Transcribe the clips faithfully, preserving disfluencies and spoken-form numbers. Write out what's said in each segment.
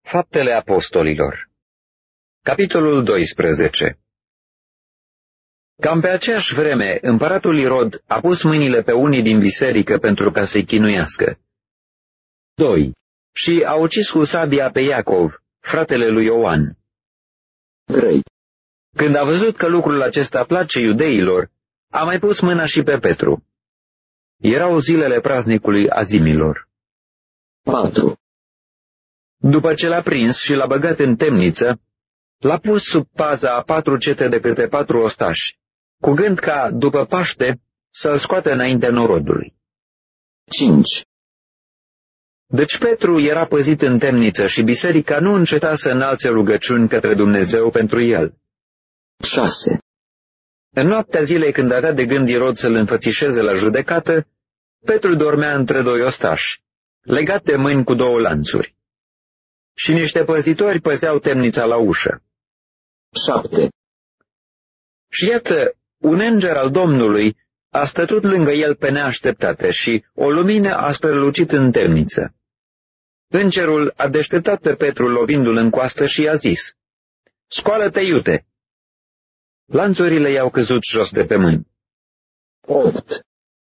Faptele Apostolilor, capitolul doisprezece. Cam pe aceeași vreme, împăratul Irod a pus mâinile pe unii din biserică pentru ca să-i chinuiască. doi. Și a ucis cu sabia pe Iacov, fratele lui Ioan. trei. Când a văzut că lucrul acesta place iudeilor, a mai pus mâna și pe Petru. Erau zilele praznicului Azimilor. patru. După ce l-a prins și l-a băgat în temniță, l-a pus sub paza a patru cete de câte patru ostași, cu gând ca, după Paște, să-l scoată înaintea norodului. cinci. Deci Petru era păzit în temniță și biserica nu înceta să înalțe rugăciuni către Dumnezeu pentru el. șase. În noaptea zilei când avea de gând Irod să-l înfățișeze la judecată, Petru dormea între doi ostași, legat de mâini cu două lanțuri. Și niște păzitori păzeau temnița la ușă. șapte. Și iată, un înger al Domnului a stătut lângă el pe neașteptate și o lumină a strălucit în temniță. Îngerul a deșteptat pe Petru lovindu-l în coastă și i-a zis: "Scoală-te, iute!" Lanțurile i-au căzut jos de pe mâini. opt.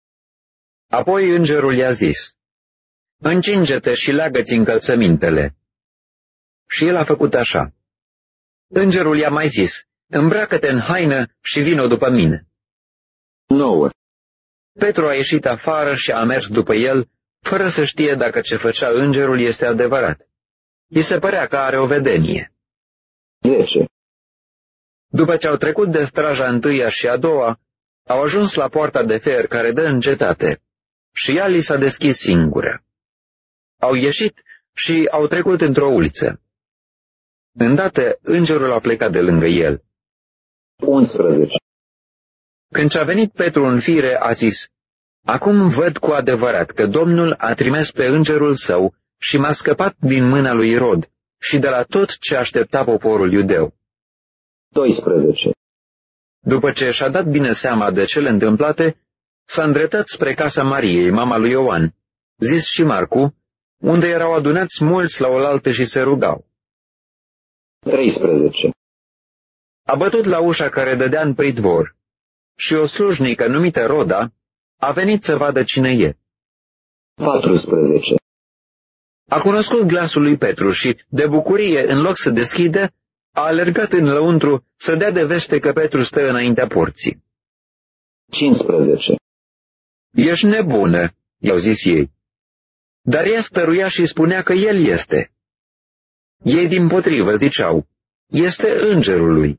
Apoi îngerul i-a zis: "Încinge-te și leagă-ți încălțămintele." Și el a făcut așa. Îngerul i-a mai zis: "Îmbracă-te în haină și vino după mine." nouă. Petru a ieșit afară și a mers după el, fără să știe dacă ce făcea îngerul este adevărat. I se părea că are o vedenie. zece. După ce au trecut de straja întâia și a doua, au ajuns la poarta de fier care dă în cetate, și ea li s-a deschis singură. Au ieșit și au trecut într-o uliță. Îndată, îngerul a plecat de lângă el. unsprezece. Când și-a venit Petru în fire, a zis: "Acum văd cu adevărat că Domnul a trimis pe îngerul său și m-a scăpat din mâna lui Irod și de la tot ce aștepta poporul iudeu." doisprezece. După ce și-a dat bine seama de cele întâmplate, s-a îndreptat spre casa Mariei, mama lui Ioan, zis și Marcu, unde erau adunați mulți la oaltă și se rugau. treisprezece. A bătut la ușa care dădea în pridvor și o slujnică numită Roda a venit să vadă cine e. paisprezece. A cunoscut glasul lui Petru și, de bucurie, în loc să deschidă, a alergat în lăuntru să dea de veste că Petru stă înaintea porții. cincisprezece. "Ești nebună," i-au zis ei. Dar ea stăruia și spunea că el este. Ei dimpotrivă ziceau: "Este îngerul lui."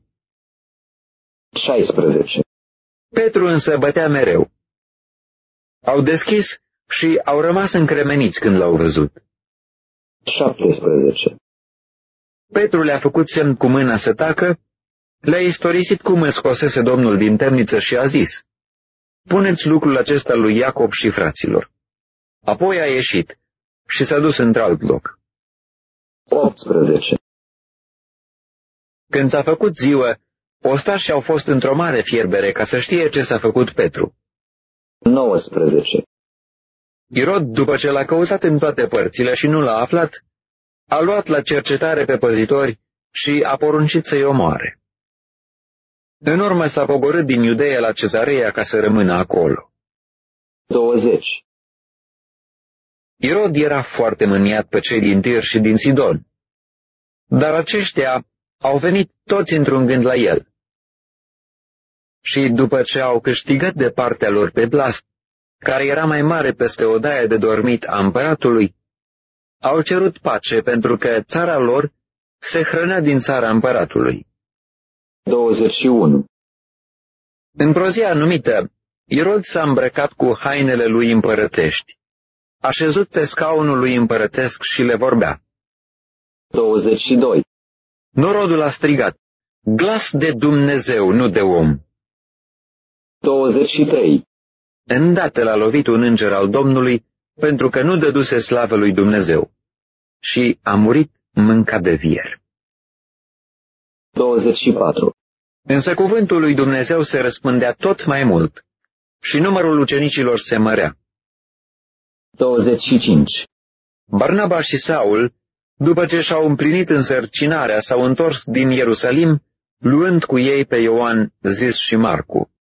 șaisprezece. Petru însă bătea mereu. Au deschis și au rămas încremeniți când l-au văzut. șaptesprezece. Petru le-a făcut semn cu mâna să tacă, le-a istorisit cum îl scosese Domnul din temniță și a zis: "Puneți lucrul acesta lui Iacob și fraților." Apoi a ieșit și s-a dus într-alt loc. optsprezece. Când s-a făcut ziua, ostașii au fost într-o mare fierbere ca să știe ce s-a făcut Petru. nouăsprezece. Irod, după ce l-a căutat în toate părțile și nu l-a aflat, a luat la cercetare pe păzitori și a poruncit să-i omoare. În urmă s-a pogorât din Iudeea la Cezarea ca să rămână acolo. douăzeci. Irod era foarte mâniat pe cei din Tir și din Sidon, dar aceștia au venit toți într-un gând la el. Și după ce au câștigat de partea lor pe Blast, care era mai mare peste odaia de dormit a împăratului, au cerut pace pentru că țara lor se hrănea din țara împăratului. douăzeci și unu. Într-o zi anumită, Irod s-a îmbrăcat cu hainele lui împărătești, a șezut pe scaunul lui împărătesc și le vorbea. douăzeci și doi. Norodul a strigat: "Glas de Dumnezeu, nu de om." douăzeci și trei. Îndată l-a lovit un înger al Domnului, pentru că nu dăduse slavă lui Dumnezeu, și a murit mâncat de vier. douăzeci și patru. Însă cuvântul lui Dumnezeu se răspândea tot mai mult și numărul ucenicilor se mărea. douăzeci și cinci. Barnaba și Saul După ce și-au împlinit însărcinarea, s-au întors din Ierusalim, luând cu ei pe Ioan, zis și Marcu.